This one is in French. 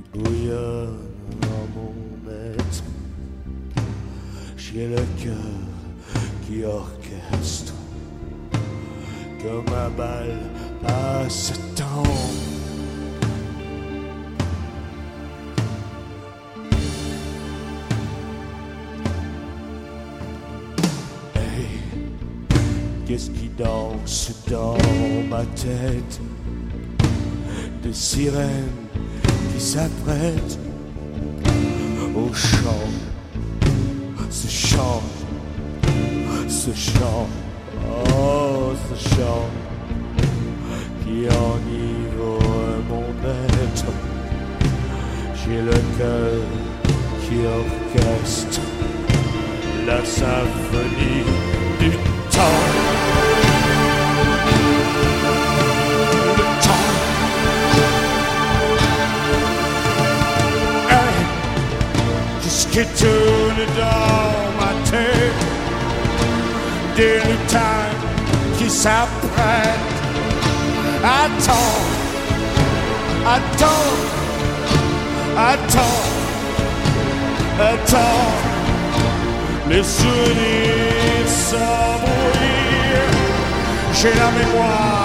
bouillonne en mon être. J'ai le cœur qui orchestre comme un bal passe-temps. Hey, qu'est-ce qui danse dans ma tête? Des sirènes qui s'apprêtent au chant, ce chant, ce chant, oh ce chant qui enivre mon être. J'ai le cœur qui orchestre la symphonie du temps. Qui tourne dans ma tête, des lutins qui s'apprêtent. Attends, attends, attends, attends, les souvenirs sans bruit. J'ai la mémoire